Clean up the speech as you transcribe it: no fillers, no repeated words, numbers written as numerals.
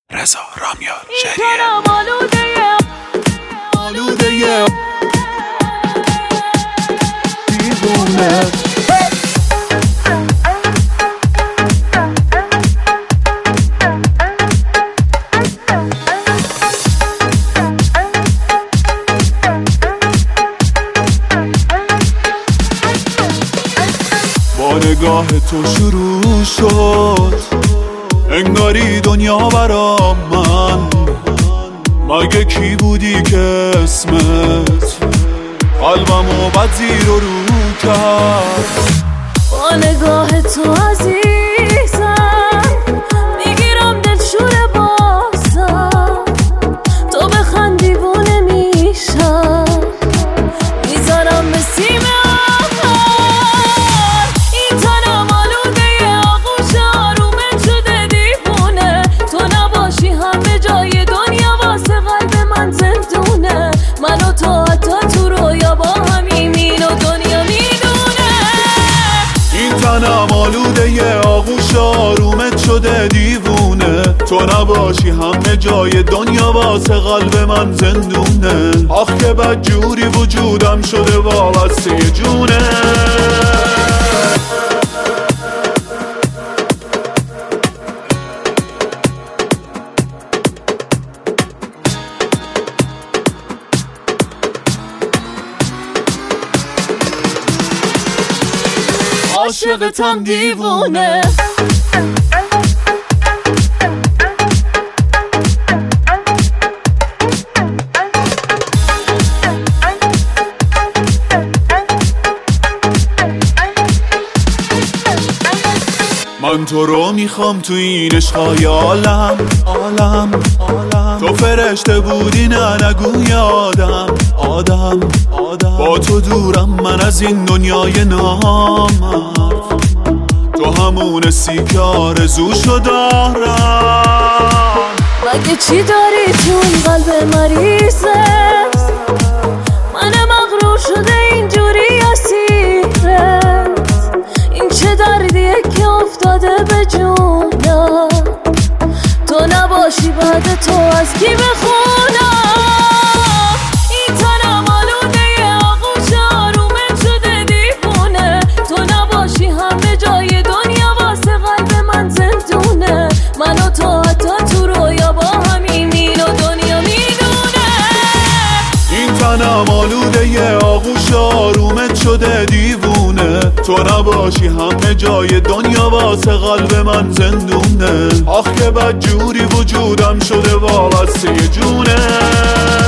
رضا رامیان شهریه آلوده دیوونه با نگاه تو شروع شد انگاری دنیا برام من، مگه کی بودی که اسمت قلبمو بد زیر و رو کرد. با نگاه تو عزیزم میگیرم دلشور بازم، تو بخند دیوونه میشم میذارم به سیم آخر. این تنم آلوده آغوش آرومت شده دیوونه، تو نباشی همه جای دنیا واسه قلب من زندونه. من و تو حتی تو رویا با همیم و دنیا میدونه. این تنم آلوده آغوش آرومت شده دیوونه، تو نباشی همه جای دنیا واسه قلب من زندونه. آخ که بد جوری وجودم شده وابسته جونه. عاشقتم دیوونه. من تو رو میخوام تو این عشقای عالم. تو فرشته بودی نه نگو یادم. با تو دورم من از این دنیای نامرد، تو همونستی که آرزوشو دارم. مگه چی داری چون قلب مریضه؟ من مغرور شده اینجوری اسیرت. این چه دردیه که افتاده به جونم، تو نباشی بعد تو از کی بخونم. این تنم آلوده آغوش آرومت شده دیوونه، تو نباشی همه جای دنیا واسه قلب من زندونه. من و تو حتی تو رویا با همیم و دنیا میدونه. این تنم آلوده آغوش آرومت شده دیوونه، تو نباشی همه جای دنیا واسه قلب من زندونه. آخ که بد جوری وجودم شده وابسته جونه.